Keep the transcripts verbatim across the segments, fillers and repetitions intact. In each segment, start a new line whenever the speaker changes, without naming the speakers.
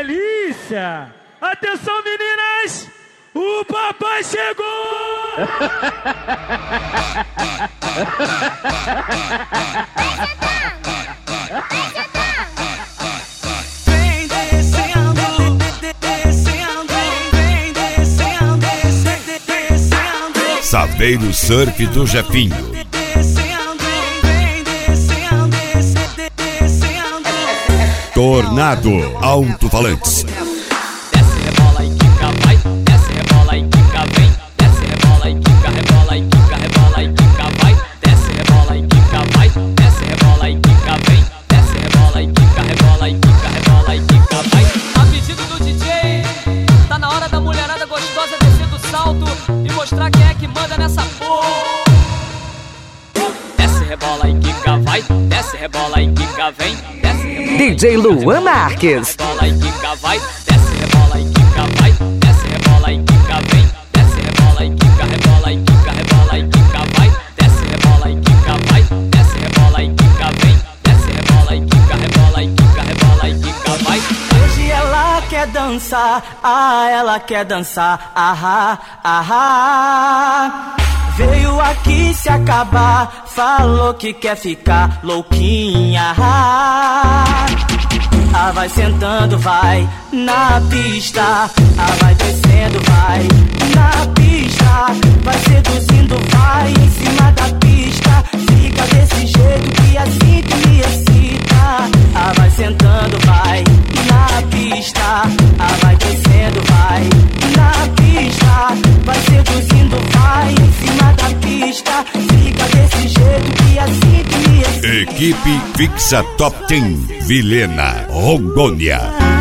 delícia! Atenção, meninas! O papai chegou!
Vem descendo, descendo, vem descendo, descendo.
Saveiro Surf do Jefinho.
Descendo, vem descendo, descendo.
Tornado Alto-Falantes.
Desce, rebola e quica, vai. Desce, rebola e quica, vem. Desce, rebola e quica, rebola e quica, rebola e quica, vai. Desce, rebola e quica, vai. Desce, rebola e quica, vem. Desce, rebola e quica, rebola e quica, rebola e quica, vai. A pedido do D J, tá na hora da mulherada gostosa descer do salto e mostrar quem é que manda nessa porra. Desce, rebola e quica, vai. Desce, rebola e quica, vem. Desce, rebola,
D J Luan Marques.
rebola e quica, vai. Desce, rebola e quica, vai. Desce, rebola e quica, vem. Desce, rebola e quica, rebola e quica, rebola e quica, vai. Desce, rebola e quica, vai. Desce, rebola e quica, vem. Desce, rebola e quica, rebola e quica, rebola e quica, vai.
Hoje ela quer dançar, ah, ela quer dançar, ah, ah, ah. Veio aqui se acabar, falou que quer ficar louquinha. Ah, ah, vai sentando, vai na pista. Ah, vai descendo, vai na pista. Vai seduzindo, vai em cima da pista. Fica desse jeito que assim que me excita. Ah, vai sentando, vai na pista. Ah, vai descendo, vai na pista. Vai seduzindo, vai em cima da pista. Fica desse jeito que assim que me excita.
Equipe Fixa Top dez, Vilhena, Rondônia.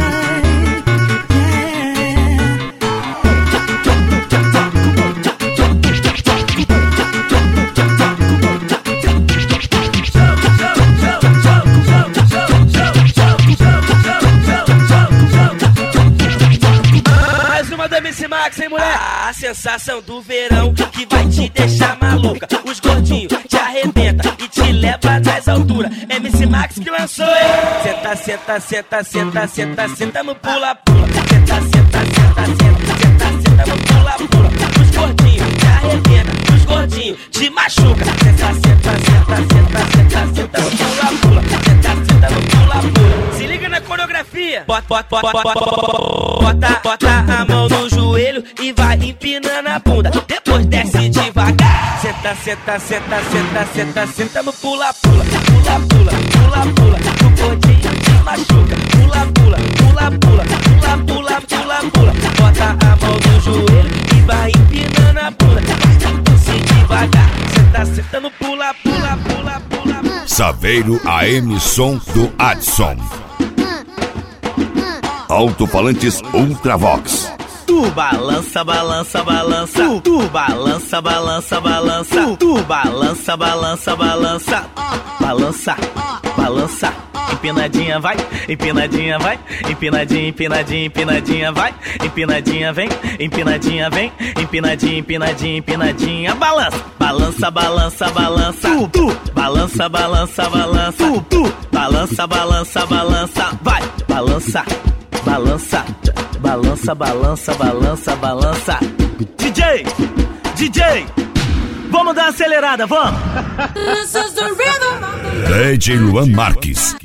Mais uma da M C Max, hein, mulher? A sensação do verão que vai te deixar maluca. Os gordinhos te arrebenta e te leva nas alturas. M C Max que lançou, hein? Senta, senta, senta, senta, senta, senta no pula, pula. Senta, senta, senta, senta, senta, senta no pula, pula. Os gordinhos te arrebenta, os gordinhos te machuca. Senta, senta, senta, senta, senta, senta no pula, pula. Senta, senta no pula, pula. Se liga na coreografia. Bota, bota, bota, bota, bota, bota a mão no joelho e vai empinando a bunda. Depois desce devagar. Senta, senta, senta, senta, senta, senta no pula, pula. Pula, pula, pula, pula. O gordinho te machuca. Pula, pula, pula, pula. Pula, pula, pula, pula. Bota a mão no joelho e vai empinando a bunda. Desce devagar. Senta, senta no pula, pula, pula, pula.
Saveiro A M Som do Adson. Alto-falantes Ultravox.
Tu balança, balança, balança. Tu, tu balança, balança, balança. Tu, tu balança, balança, balança. Balança, balança. Empinadinha vai, empinadinha vai. Empinadinha, empinadinha, empinadinha vai. Empinadinha vem, empinadinha vem. Empinadinha, empinadinha, empinadinha. Balança, balança, balança, balança. Tu, tu balança, balança, balança. Tu, tu balança, balança, balança. Vai, balança. Balança, balança, balança, balança, balança. D J, D J, vamos dar uma acelerada, vamos.
D J Luan Marques.